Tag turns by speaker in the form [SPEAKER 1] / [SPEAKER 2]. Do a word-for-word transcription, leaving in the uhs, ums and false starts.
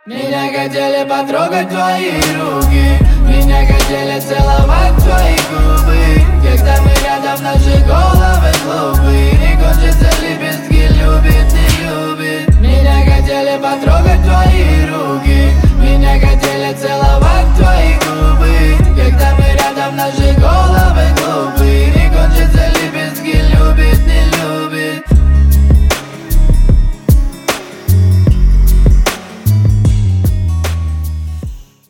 [SPEAKER 1] Меня хотели потрогать твои руки, меня хотели целовать твои губы. Когда мы рядом, наши головы